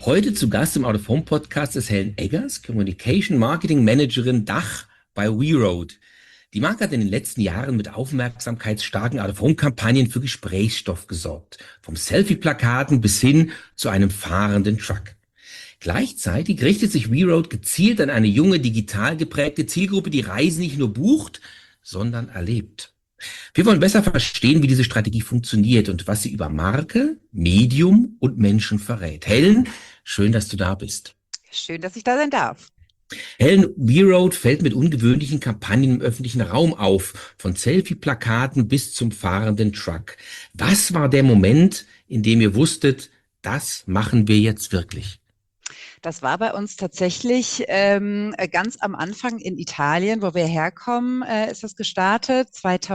Heute zu Gast im Out of Home Podcast ist Helen Eggers, Communication Marketing Managerin Dach bei WeRoad. Die Marke hat in den letzten Jahren mit aufmerksamkeitsstarken Out of Home Kampagnen für Gesprächsstoff gesorgt. Vom Selfie-Plakaten bis hin zu einem fahrenden Truck. Gleichzeitig richtet sich WeRoad gezielt an eine junge, digital geprägte Zielgruppe, die Reisen nicht nur bucht, sondern erlebt. Wir wollen besser verstehen, wie diese Strategie funktioniert und was sie über Marke, Medium und Menschen verrät. Helen, schön, dass du da bist. Schön, dass ich da sein darf. Helen, WeRoad fällt mit ungewöhnlichen Kampagnen im öffentlichen Raum auf, von Selfie-Plakaten bis zum fahrenden Truck. Was war der Moment, in dem ihr wusstet, das machen wir jetzt wirklich? Das war bei uns tatsächlich ganz am Anfang in Italien, wo wir herkommen, ist das gestartet.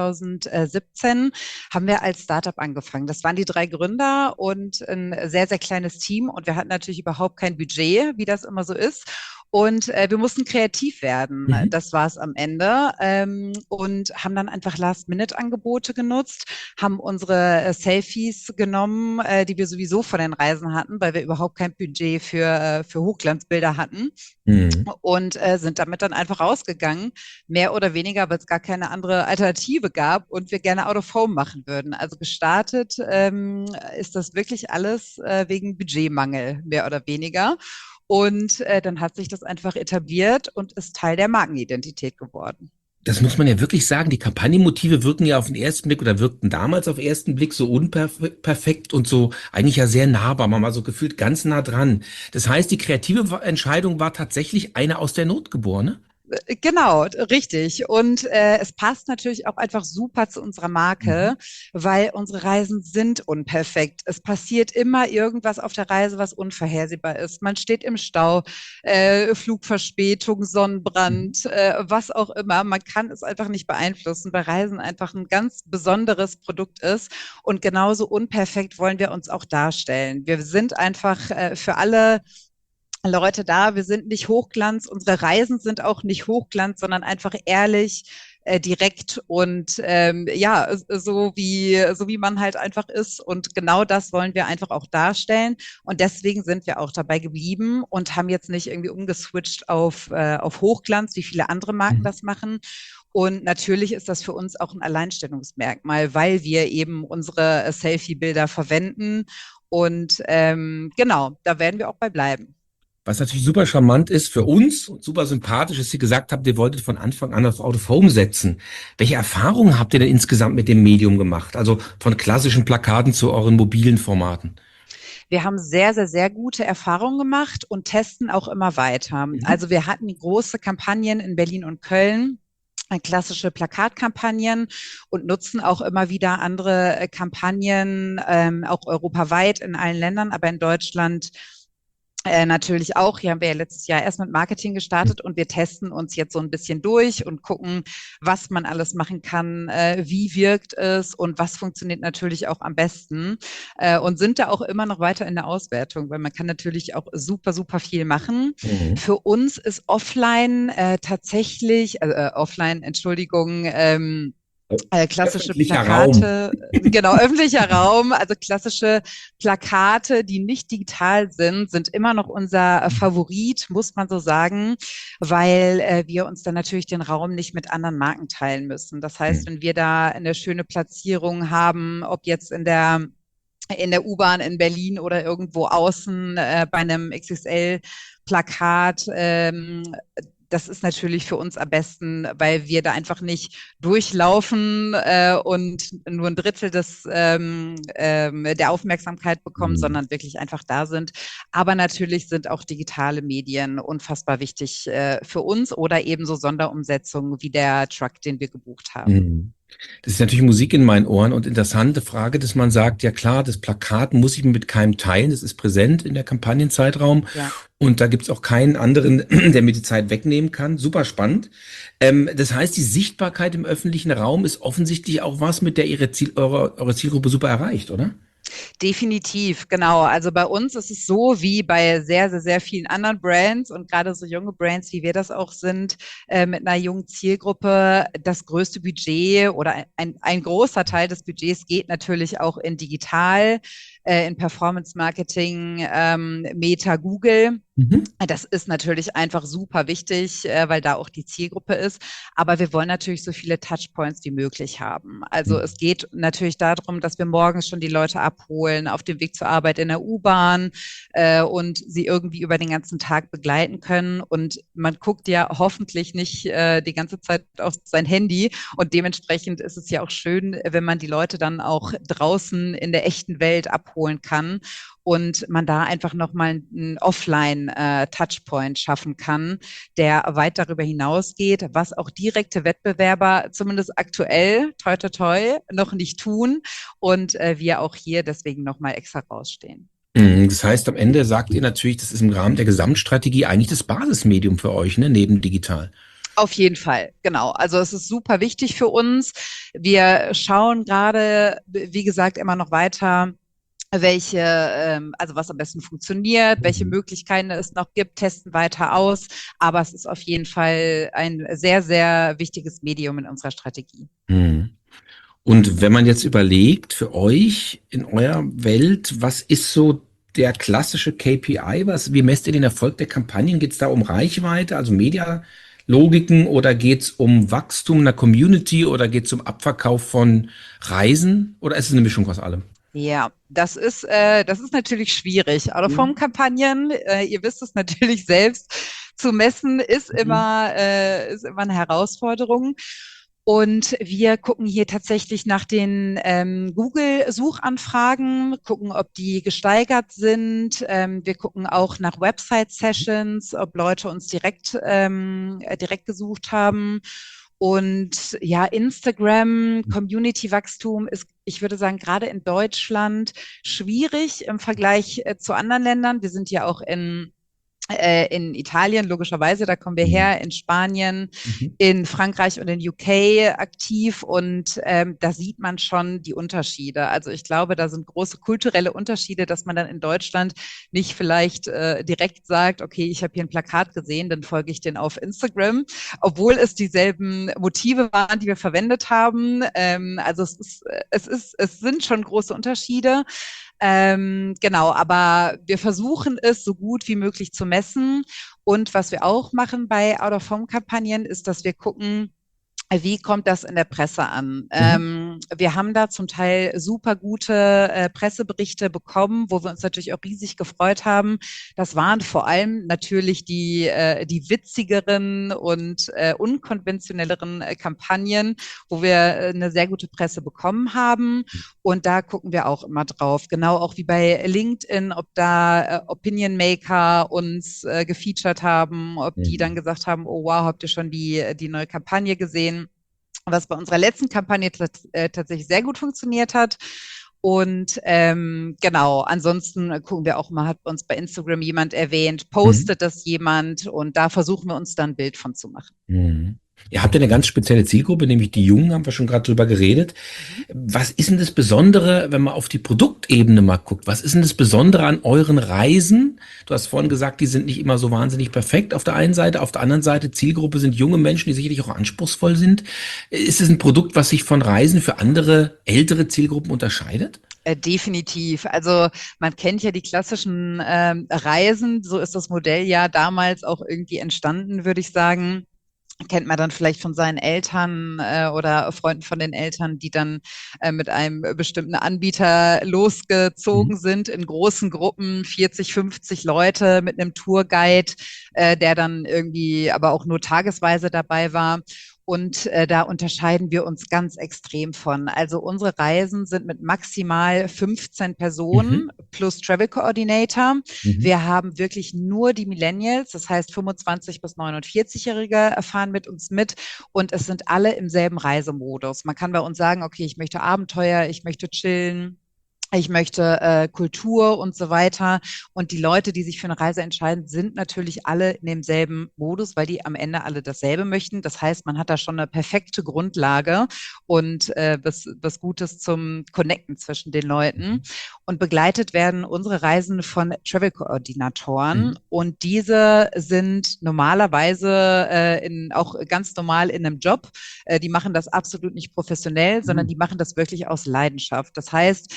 2017 haben wir als Startup angefangen. Das waren die 3 Gründer und ein sehr, sehr kleines Team. Und wir hatten natürlich überhaupt kein Budget, wie das immer so ist. Und wir mussten kreativ werden. Das war es am Ende. Und haben dann einfach Last-Minute-Angebote genutzt, haben unsere Selfies genommen, die wir sowieso von den Reisen hatten, weil wir überhaupt kein Budget für Hochglanzbilder hatten. Und sind damit dann einfach rausgegangen, mehr oder weniger, weil es gar keine andere Alternative gab und wir gerne Out of Home machen würden. Also gestartet ist das wirklich alles wegen Budgetmangel, mehr oder weniger. Und dann hat sich das einfach etabliert und ist Teil der Markenidentität geworden. Das muss man ja wirklich sagen, die Kampagnenmotive wirken ja auf den ersten Blick oder wirkten damals auf den ersten Blick so unperfekt und so eigentlich ja sehr nahbar, man war so gefühlt ganz nah dran. Das heißt, die kreative Entscheidung war tatsächlich eine aus der Not geborene? Genau, richtig. Und es passt natürlich auch einfach super zu unserer Marke, weil unsere Reisen sind unperfekt. Es passiert immer irgendwas auf der Reise, was unvorhersehbar ist. Man steht im Stau, Flugverspätung, Sonnenbrand, was auch immer. Man kann es einfach nicht beeinflussen, weil Reisen einfach ein ganz besonderes Produkt ist. Und genauso unperfekt wollen wir uns auch darstellen. Wir sind einfach für alle Leute da, wir sind nicht Hochglanz, unsere Reisen sind auch nicht Hochglanz, sondern einfach ehrlich, direkt und ja, so wie man halt einfach ist. Und genau das wollen wir einfach auch darstellen. Und deswegen sind wir auch dabei geblieben und haben jetzt nicht irgendwie umgeswitcht auf Hochglanz, wie viele andere Marken das machen. Und natürlich ist das für uns auch ein Alleinstellungsmerkmal, weil wir eben unsere Selfie-Bilder verwenden. Und genau, da werden wir auch bei bleiben. Was natürlich super charmant ist für uns und super sympathisch ist, dass ihr gesagt habt, ihr wolltet von Anfang an auf Out of Home setzen. Welche Erfahrungen habt ihr denn insgesamt mit dem Medium gemacht? Also von klassischen Plakaten zu euren mobilen Formaten? Wir haben sehr, sehr, sehr gute Erfahrungen gemacht und testen auch immer weiter. Also wir hatten große Kampagnen in Berlin und Köln, klassische Plakatkampagnen und nutzen auch immer wieder andere Kampagnen, auch europaweit in allen Ländern, aber in Deutschland natürlich auch. Hier haben wir ja letztes Jahr erst mit Marketing gestartet und wir testen uns jetzt so ein bisschen durch und gucken, was man alles machen kann, wie wirkt es und was funktioniert natürlich auch am besten und sind da auch immer noch weiter in der Auswertung, weil man kann natürlich auch super, super viel machen. Für uns ist offline tatsächlich, offline, Entschuldigung, klassische Öffentlicher Raum. Plakate, genau, öffentlicher Raum, also klassische Plakate, die nicht digital sind, sind immer noch unser Favorit, muss man so sagen, weil wir uns dann natürlich den Raum nicht mit anderen Marken teilen müssen. Das heißt, wenn wir da eine schöne Platzierung haben, ob jetzt in der U-Bahn in Berlin oder irgendwo außen bei einem XXL-Plakat, das ist natürlich für uns am besten, weil wir da einfach nicht durchlaufen und nur ein Drittel der Aufmerksamkeit bekommen, sondern wirklich einfach da sind. Aber natürlich sind auch digitale Medien unfassbar wichtig für uns oder ebenso Sonderumsetzungen wie der Truck, den wir gebucht haben. Das ist natürlich Musik in meinen Ohren und interessante Frage, dass man sagt, ja klar, das Plakat muss ich mit keinem teilen, das ist präsent in der Kampagnenzeitraum Ja. und da gibt's auch keinen anderen, der mir die Zeit wegnehmen kann. Super spannend. Das heißt, die Sichtbarkeit im öffentlichen Raum ist offensichtlich auch was, mit der eure Zielgruppe super erreicht, oder? Definitiv, genau. Also bei uns ist es so wie bei sehr, sehr, sehr vielen anderen Brands und gerade so junge Brands, wie wir das auch sind, mit einer jungen Zielgruppe, das größte Budget oder ein großer Teil des Budgets geht natürlich auch in digital. in Performance Marketing, Meta, Google. Mhm. Das ist natürlich einfach super wichtig, weil da auch die Zielgruppe ist. Aber wir wollen natürlich so viele Touchpoints wie möglich haben. Also Mhm. es geht natürlich darum, dass wir morgens schon die Leute abholen, auf dem Weg zur Arbeit in der U-Bahn und sie irgendwie über den ganzen Tag begleiten können. Und man guckt ja hoffentlich nicht die ganze Zeit auf sein Handy. Und dementsprechend ist es ja auch schön, wenn man die Leute dann auch draußen in der echten Welt abholen kann und man da einfach nochmal einen Offline-Touchpoint schaffen kann, der weit darüber hinausgeht, was auch direkte Wettbewerber zumindest aktuell, toi toi toi, noch nicht tun und wir auch hier deswegen nochmal extra rausstehen. Mhm. Das heißt, am Ende sagt ihr natürlich, das ist im Rahmen der Gesamtstrategie eigentlich das Basismedium für euch, ne, neben digital. Auf jeden Fall, genau. Also es ist super wichtig für uns. Wir schauen gerade, wie gesagt, immer noch weiter, also was am besten funktioniert, welche Mhm. Möglichkeiten es noch gibt, testen weiter aus. Aber es ist auf jeden Fall ein sehr, sehr wichtiges Medium in unserer Strategie. Mhm. Und wenn man jetzt überlegt, für euch in eurer Welt, was ist so der klassische KPI? Wie messt ihr den Erfolg der Kampagnen? Geht es da um Reichweite, also Medialogiken, oder geht es um Wachstum einer Community oder geht es um Abverkauf von Reisen? Oder ist es eine Mischung aus allem? Ja, das ist natürlich schwierig. Out-of-Home-Kampagnen, ihr wisst es natürlich selbst, zu messen Mhm. ist immer eine Herausforderung. Und wir gucken hier tatsächlich nach den Google-Suchanfragen, gucken, ob die gesteigert sind. Wir gucken auch nach Website-Sessions, ob Leute uns direkt gesucht haben. Und ja, Instagram, Community-Wachstum ist, ich würde sagen, gerade in Deutschland schwierig im Vergleich zu anderen Ländern. Wir sind ja auch in Italien, logischerweise, da kommen wir Mhm. her, in Spanien, Mhm. in Frankreich und in UK aktiv und da sieht man schon die Unterschiede. Also ich glaube, da sind große kulturelle Unterschiede, dass man dann in Deutschland nicht vielleicht direkt sagt, okay, ich habe hier ein Plakat gesehen, dann folge ich den auf Instagram, obwohl es dieselben Motive waren, die wir verwendet haben. Also es sind schon große Unterschiede. Genau, aber wir versuchen es so gut wie möglich zu messen. Und was wir auch machen bei Out-of-Home-Kampagnen, ist, dass wir gucken, wie kommt das in der Presse an? Mhm. Wir haben da zum Teil super gute Presseberichte bekommen, wo wir uns natürlich auch riesig gefreut haben. Das waren vor allem natürlich die witzigeren und unkonventionelleren Kampagnen, wo wir eine sehr gute Presse bekommen haben. Und da gucken wir auch immer drauf. Genau auch wie bei LinkedIn, ob da Opinion Maker uns gefeatured haben, ob die dann Mhm. gesagt haben, oh wow, habt ihr schon die neue Kampagne gesehen? Was bei unserer letzten Kampagne tatsächlich sehr gut funktioniert hat. Und genau, ansonsten gucken wir auch mal, hat uns bei Instagram jemand erwähnt, Mhm. postet das jemand und da versuchen wir uns dann ein Bild von zu machen. Mhm. Ihr habt ja eine ganz spezielle Zielgruppe, nämlich die Jungen, haben wir schon gerade drüber geredet. Mhm. Was ist denn das Besondere, wenn man auf die Produktebene mal guckt? Was ist denn das Besondere an euren Reisen? Du hast vorhin gesagt, die sind nicht immer so wahnsinnig perfekt auf der einen Seite. Auf der anderen Seite, Zielgruppe sind junge Menschen, die sicherlich auch anspruchsvoll sind. Ist es ein Produkt, was sich von Reisen für andere ältere Zielgruppen unterscheidet? Definitiv. Also man kennt ja die klassischen Reisen, so ist das Modell ja damals auch irgendwie entstanden, würde ich sagen. Kennt man dann vielleicht von seinen Eltern oder Freunden von den Eltern, die dann mit einem bestimmten Anbieter Mhm. losgezogen sind in großen Gruppen, 40, 50 Leute mit einem Tourguide, der dann irgendwie aber auch nur tagesweise dabei war. Und da unterscheiden wir uns ganz extrem von. Also unsere Reisen sind mit maximal 15 Mhm. Personen plus Travel Coordinator. Mhm. Wir haben wirklich nur die Millennials, das heißt 25 bis 49-Jährige fahren mit uns mit und es sind alle im selben Reisemodus. Man kann bei uns sagen, okay, ich möchte Abenteuer, ich möchte chillen. Ich möchte Kultur und so weiter. Und die Leute, die sich für eine Reise entscheiden, sind natürlich alle in demselben Modus, weil die am Ende alle dasselbe möchten. Das heißt, man hat da schon eine perfekte Grundlage und was Gutes zum Connecten zwischen den Leuten. Und begleitet werden unsere Reisen von Travel-Koordinatoren. Mhm. Und diese sind normalerweise auch ganz normal in einem Job. Die machen das absolut nicht professionell, sondern Mhm. die machen das wirklich aus Leidenschaft. Das heißt, die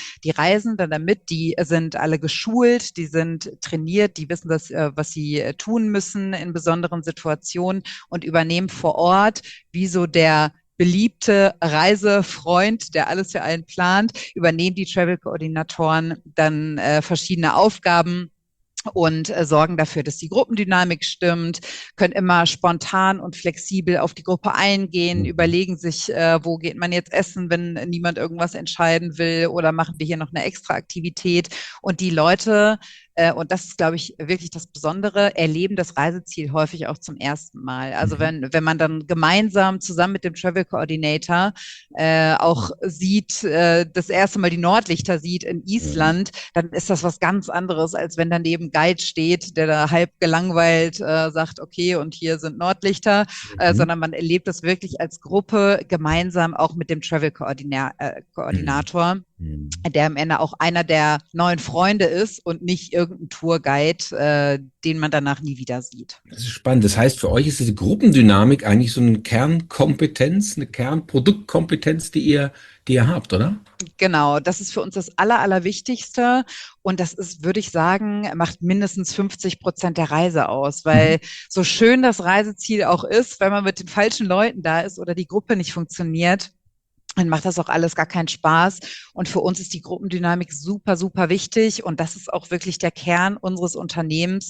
Reisenden damit, die sind alle geschult, die sind trainiert, die wissen, was sie tun müssen in besonderen Situationen und übernehmen vor Ort, wie so der beliebte Reisefreund, der alles für einen plant, übernehmen die Travel-Koordinatoren dann verschiedene Aufgaben und sorgen dafür, dass die Gruppendynamik stimmt, können immer spontan und flexibel auf die Gruppe eingehen, überlegen sich, wo geht man jetzt essen, wenn niemand irgendwas entscheiden will, oder machen wir hier noch eine extra Aktivität. Und die Leute, und das ist, glaube ich, wirklich das Besondere, erleben das Reiseziel häufig auch zum ersten Mal. Also wenn man dann gemeinsam zusammen mit dem Travel Coordinator auch sieht, das erste Mal die Nordlichter sieht in Island, dann ist das was ganz anderes, als wenn daneben Guide steht, der da halb gelangweilt sagt, okay, und hier sind Nordlichter, sondern man erlebt das wirklich als Gruppe gemeinsam auch mit dem Travel Koordinator, der am Ende auch einer der neuen Freunde ist und nicht irgendein Tourguide, den man danach nie wieder sieht. Das ist spannend. Das heißt, für euch ist diese Gruppendynamik eigentlich so eine Kernkompetenz, eine Kernproduktkompetenz, die ihr habt, oder? Genau, das ist für uns das Allerwichtigste. Und das ist, würde ich sagen, macht mindestens 50% der Reise aus. Weil so schön das Reiseziel auch ist, wenn man mit den falschen Leuten da ist oder die Gruppe nicht funktioniert, dann macht das auch alles gar keinen Spaß. Und für uns ist die Gruppendynamik super, super wichtig. Und das ist auch wirklich der Kern unseres Unternehmens,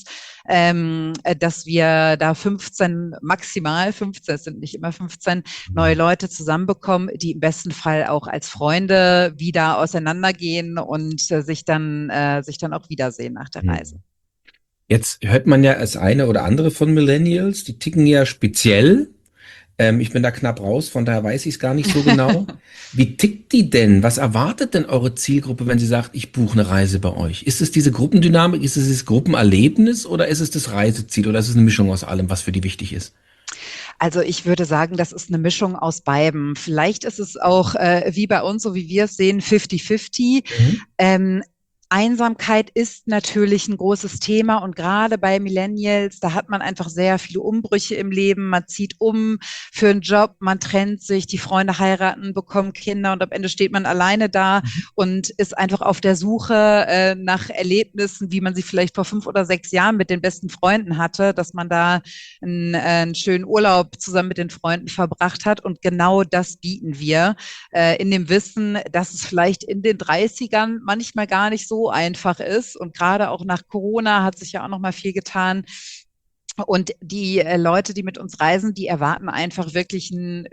dass wir da 15, maximal 15, es sind nicht immer 15, neue Leute zusammenbekommen, die im besten Fall auch als Freunde wieder auseinandergehen und sich dann auch wiedersehen nach der Reise. Jetzt hört man ja das eine oder andere von Millennials, die ticken ja speziell. Ich bin da knapp raus, von daher weiß ich es gar nicht so genau. Wie tickt die denn? Was erwartet denn eure Zielgruppe, wenn sie sagt, ich buche eine Reise bei euch? Ist es diese Gruppendynamik, ist es das Gruppenerlebnis oder ist es das Reiseziel oder ist es eine Mischung aus allem, was für die wichtig ist? Also ich würde sagen, das ist eine Mischung aus beidem. Vielleicht ist es auch wie bei uns, so wie wir es sehen, 50-50. Einsamkeit ist natürlich ein großes Thema und gerade bei Millennials, da hat man einfach sehr viele Umbrüche im Leben. Man zieht um für einen Job, man trennt sich, die Freunde heiraten, bekommen Kinder und am Ende steht man alleine da und ist einfach auf der Suche nach Erlebnissen, wie man sie vielleicht vor 5 oder 6 Jahren mit den besten Freunden hatte, dass man da einen schönen Urlaub zusammen mit den Freunden verbracht hat. Und genau das bieten wir in dem Wissen, dass es vielleicht in den 30ern manchmal gar nicht so einfach ist. Und gerade auch nach Corona hat sich ja auch noch mal viel getan. Und die Leute, die mit uns reisen, die erwarten einfach wirklich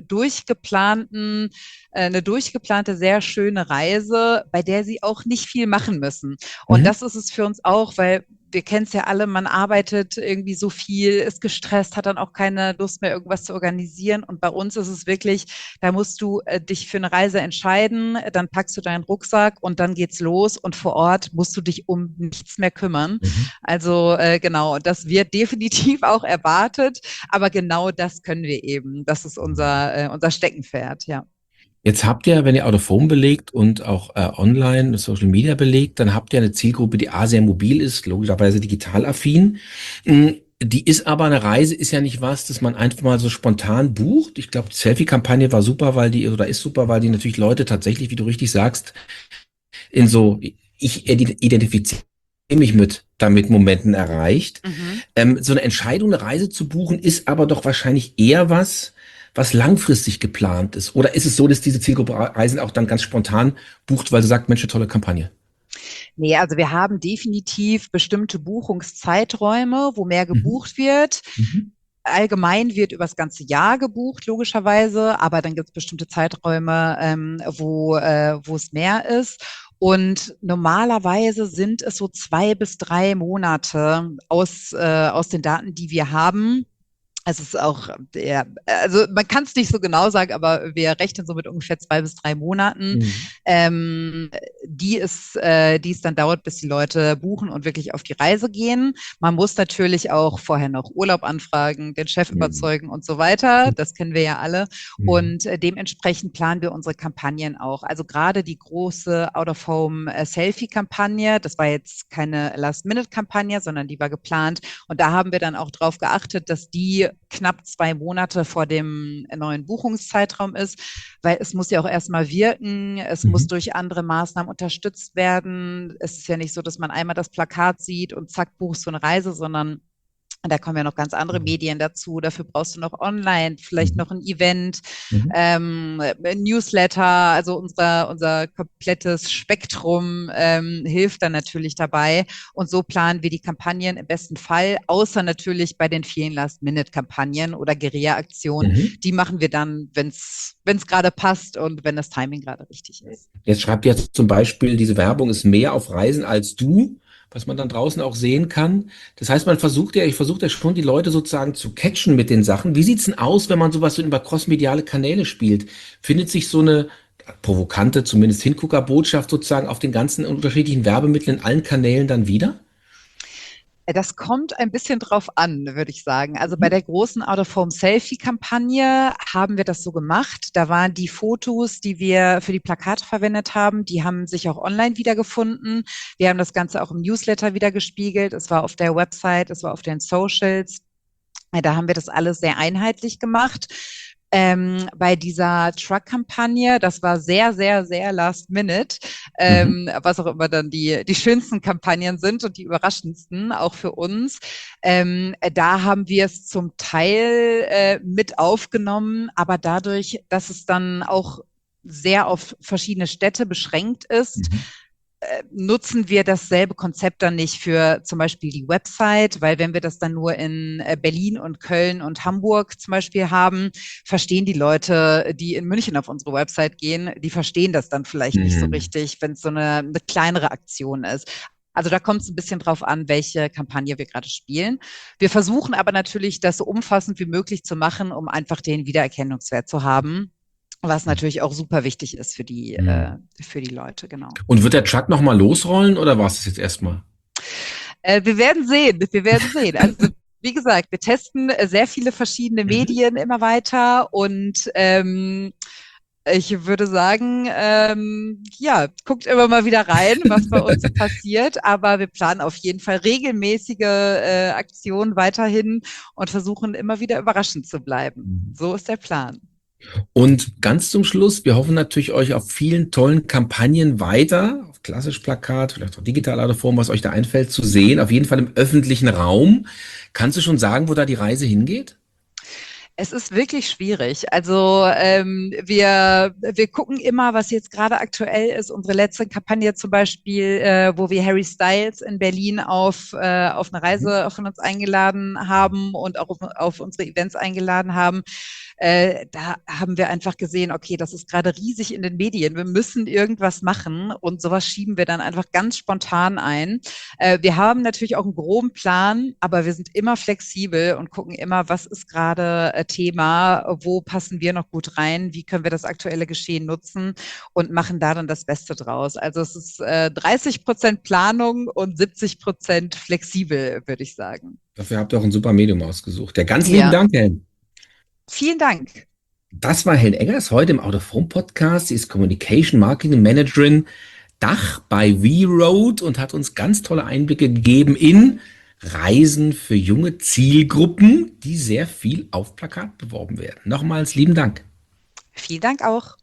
eine durchgeplante, sehr schöne Reise, bei der sie auch nicht viel machen müssen. Und das ist es für uns auch, weil wir kennen es ja alle, man arbeitet irgendwie so viel, ist gestresst, hat dann auch keine Lust mehr, irgendwas zu organisieren. Und bei uns ist es wirklich, da musst du dich für eine Reise entscheiden, dann packst du deinen Rucksack und dann geht's los und vor Ort musst du dich um nichts mehr kümmern. Also genau, das wird definitiv auch erwartet, aber genau das können wir eben. Das ist unser Steckenpferd, ja. Jetzt habt ihr, wenn ihr Out of Home belegt und auch online, Social Media belegt, dann habt ihr eine Zielgruppe, die A, sehr mobil ist, logischerweise digital affin. Die ist aber, eine Reise ist ja nicht was, das man einfach mal so spontan bucht. Ich glaube, die Selfie-Kampagne war super, ist super, weil die natürlich Leute tatsächlich, wie du richtig sagst, ich identifiziere mich damit Momenten erreicht. So eine Entscheidung, eine Reise zu buchen, ist aber doch wahrscheinlich eher was langfristig geplant ist? Oder ist es so, dass diese Zielgruppe Reisen auch dann ganz spontan bucht, weil sie sagt, Mensch, eine tolle Kampagne? Nee, also wir haben definitiv bestimmte Buchungszeiträume, wo mehr gebucht wird. Allgemein wird über das ganze Jahr gebucht, logischerweise, aber dann gibt es bestimmte Zeiträume, wo es mehr ist. Und normalerweise sind es so 2 bis 3 Monate aus den Daten, die wir haben. Es ist auch, also man kann es nicht so genau sagen, aber wir rechnen so mit ungefähr 2 bis 3 Monaten, die es dann dauert, bis die Leute buchen und wirklich auf die Reise gehen. Man muss natürlich auch vorher noch Urlaub anfragen, den Chef überzeugen und so weiter. Das kennen wir ja alle. Und dementsprechend planen wir unsere Kampagnen auch. Also gerade die große Out-of-Home-Selfie-Kampagne, das war jetzt keine Last-Minute-Kampagne, sondern die war geplant. Und da haben wir dann auch drauf geachtet, dass die knapp 2 Monate vor dem neuen Buchungszeitraum ist, weil es muss ja auch erstmal wirken, es muss Mhm. durch andere Maßnahmen unterstützt werden. Es ist ja nicht so, dass man einmal das Plakat sieht und zack, buchst du eine Reise, sondern da kommen ja noch ganz andere Medien dazu. Dafür brauchst du noch online, vielleicht Mhm. noch ein Event, Mhm. ein Newsletter. Also unser komplettes Spektrum hilft dann natürlich dabei. Und so planen wir die Kampagnen im besten Fall, außer natürlich bei den vielen Last-Minute-Kampagnen oder Guerilla-Aktionen. Mhm. Die machen wir dann, wenn es gerade passt und wenn das Timing gerade richtig ist. Jetzt schreibt ihr zum Beispiel, diese Werbung ist mehr auf Reisen als du, was man dann draußen auch sehen kann. Das heißt, ich versuche ja schon, die Leute sozusagen zu catchen mit den Sachen. Wie sieht's denn aus, wenn man sowas so über crossmediale Kanäle spielt? Findet sich so eine provokante, zumindest Hinguckerbotschaft sozusagen auf den ganzen unterschiedlichen Werbemitteln in allen Kanälen dann wieder? Das kommt ein bisschen drauf an, würde ich sagen. Also bei Mhm. der großen Out-of-Home-Selfie-Kampagne haben wir das so gemacht. Da waren die Fotos, die wir für die Plakate verwendet haben, die haben sich auch online wiedergefunden. Wir haben das Ganze auch im Newsletter wieder gespiegelt. Es war auf der Website, es war auf den Socials. Da haben wir das alles sehr einheitlich gemacht. Bei dieser Truck-Kampagne, das war sehr, sehr, sehr last minute, Mhm. was auch immer dann die schönsten Kampagnen sind und die überraschendsten, auch für uns. Da haben wir es zum Teil mit aufgenommen, aber dadurch, dass es dann auch sehr auf verschiedene Städte beschränkt ist, Mhm. nutzen wir dasselbe Konzept dann nicht für zum Beispiel die Website, weil wenn wir das dann nur in Berlin und Köln und Hamburg zum Beispiel haben, verstehen die Leute, die in München auf unsere Website gehen, die verstehen das dann vielleicht nicht so Mhm. richtig, wenn es so eine kleinere Aktion ist. Also da kommt es ein bisschen drauf an, welche Kampagne wir gerade spielen. Wir versuchen aber natürlich, das so umfassend wie möglich zu machen, um einfach den Wiedererkennungswert zu haben, was natürlich auch super wichtig ist Mhm. für die Leute, genau. Und wird der Truck nochmal losrollen oder war es das jetzt erstmal? Wir werden sehen, wir werden sehen. Also wie gesagt, wir testen sehr viele verschiedene Mhm. Medien immer weiter und ich würde sagen, ja, guckt immer mal wieder rein, was bei uns so passiert, aber wir planen auf jeden Fall regelmäßige Aktionen weiterhin und versuchen immer wieder überraschend zu bleiben. Mhm. So ist der Plan. Und ganz zum Schluss, wir hoffen natürlich euch auf vielen tollen Kampagnen weiter, auf klassisch Plakat, vielleicht auch digitale Form, was euch da einfällt, zu sehen, auf jeden Fall im öffentlichen Raum. Kannst du schon sagen, wo da die Reise hingeht? Es ist wirklich schwierig. Also wir gucken immer, was jetzt gerade aktuell ist. Unsere letzte Kampagne zum Beispiel, wo wir Harry Styles in Berlin auf eine Mhm. Reise von uns eingeladen haben und auch auf unsere Events eingeladen haben. Da haben wir einfach gesehen, okay, das ist gerade riesig in den Medien. Wir müssen irgendwas machen und sowas schieben wir dann einfach ganz spontan ein. Wir haben natürlich auch einen groben Plan, aber wir sind immer flexibel und gucken immer, was ist gerade Thema, wo passen wir noch gut rein, wie können wir das aktuelle Geschehen nutzen und machen da dann das Beste draus. Also es ist 30% Planung und 70% flexibel, würde ich sagen. Dafür habt ihr auch ein super Medium ausgesucht. Ja, ganz lieben Ja, Dank, Helen. vielen Dank. Das war Helen Eggers heute im Out of Home Podcast. Sie ist Communication Marketing Managerin Dach bei WeRoad und hat uns ganz tolle Einblicke gegeben in Reisen für junge Zielgruppen, die sehr viel auf Plakat beworben werden. Nochmals lieben Dank. Vielen Dank auch.